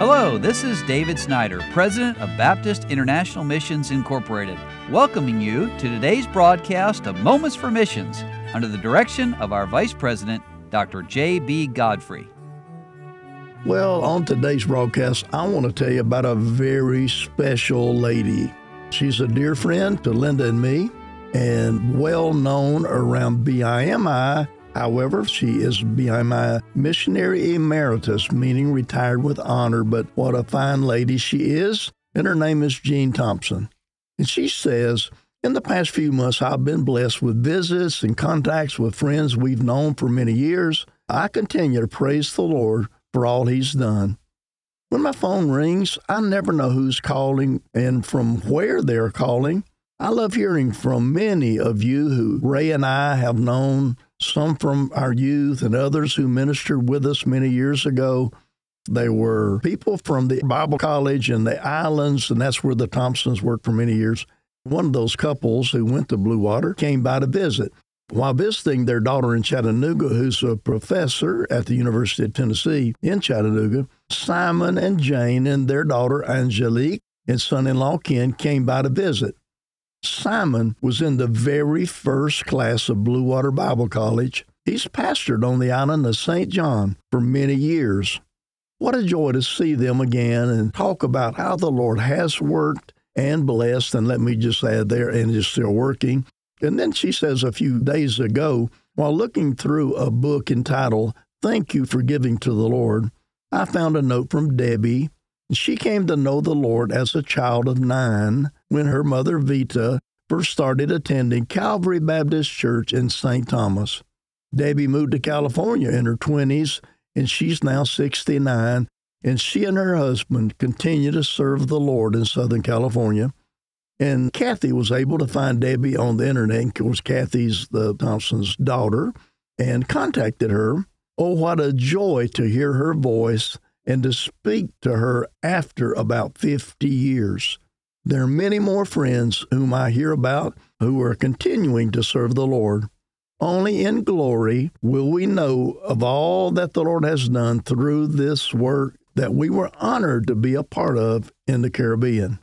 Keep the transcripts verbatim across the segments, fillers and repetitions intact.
Hello, this is David Snyder, President of Baptist International Missions Incorporated, welcoming you to today's broadcast of Moments for Missions under the direction of our Vice President, Doctor J B Godfrey. Well, on today's broadcast, I want to tell you about a very special lady. She's a dear friend to Linda and me and well known around B I M I. However, she is B I M I Missionary Emeritus, meaning retired with honor, but what a fine lady she is. And her name is Jean Thompson. And she says, in the past few months, I've been blessed with visits and contacts with friends we've known for many years. I continue to praise the Lord for all He's done. When my phone rings, I never know who's calling and from where they're calling. I love hearing from many of you who Ray and I have known, some from our youth and others who ministered with us many years ago. They were people from the Bible College in the islands, and that's where the Thompsons worked for many years. One of those couples who went to Blue Water came by to visit. While visiting their daughter in Chattanooga, who's a professor at the University of Tennessee in Chattanooga, Simon and Jane and their daughter Angelique and son-in-law Ken came by to visit. Simon was in the very first class of Blue Water Bible College. He's pastored on the island of Saint John for many years. What a joy to see them again and talk about how the Lord has worked and blessed, and let me just add there, and is still working. And then she says a few days ago, while looking through a book entitled, Thank You for Giving to the Lord, I found a note from Debbie. She came to know the Lord as a child of nine when her mother, Vita, first started attending Calvary Baptist Church in Saint Thomas. Debbie moved to California in her twenties, and she's now sixty-nine, and she and her husband continue to serve the Lord in Southern California. And Kathy was able to find Debbie on the internet. Of course, Kathy's the Thompson's daughter, and contacted her. Oh, what a joy to hear her voice and to speak to her after about fifty years. There are many more friends whom I hear about who are continuing to serve the Lord. Only in glory will we know of all that the Lord has done through this work that we were honored to be a part of in the Caribbean.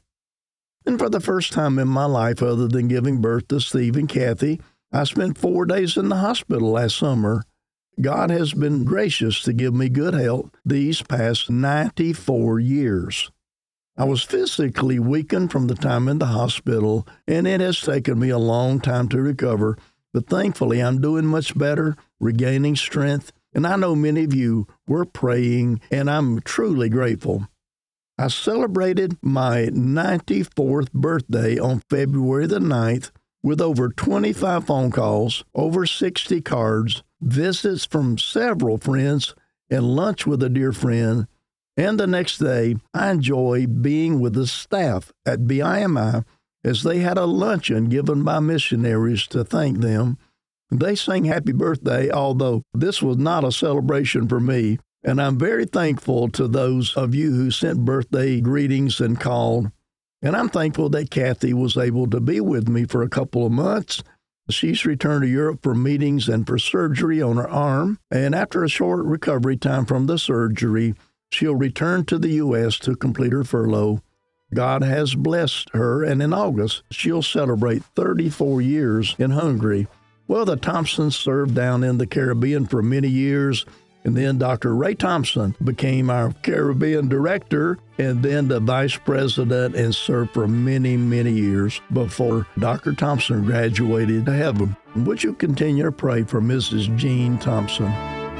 And for the first time in my life, other than giving birth to Steve and Kathy, I spent four days in the hospital last summer. God has been gracious to give me good health these past ninety-four years. I was physically weakened from the time in the hospital, and it has taken me a long time to recover, but thankfully I'm doing much better, regaining strength, and I know many of you were praying, and I'm truly grateful. I celebrated my ninety-fourth birthday on February the ninth with over twenty-five phone calls, over sixty cards, visits from several friends, and lunch with a dear friend. And the next day, I enjoyed being with the staff at B I M I as they had a luncheon given by missionaries to thank them. They sang happy birthday, although this was not a celebration for me. And I'm very thankful to those of you who sent birthday greetings and called. And I'm thankful that Kathy was able to be with me for a couple of months. She's returned to Europe for meetings and for surgery on her arm. And after a short recovery time from the surgery, she'll return to the U S to complete her furlough. God has blessed her, and in August, she'll celebrate thirty-four years in Hungary. Well, the Thompsons served down in the Caribbean for many years. And then Doctor Ray Thompson became our Caribbean director and then the vice president and served for many, many years before Doctor Thompson graduated to heaven. Would you continue to pray for Missus Jean Thompson?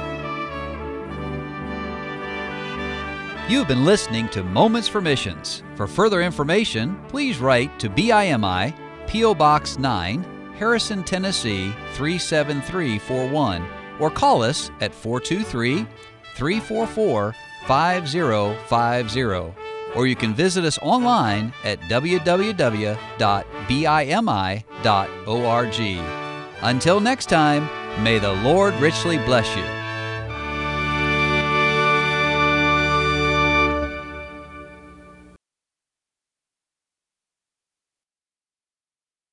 You've been listening to Moments for Missions. For further information, please write to B I M I, P O Box nine, Harrison, Tennessee three seven three four one. Or call us at four two three, three four four, five zero five zero. Or you can visit us online at w w w dot b i m i dot org. Until next time, may the Lord richly bless you.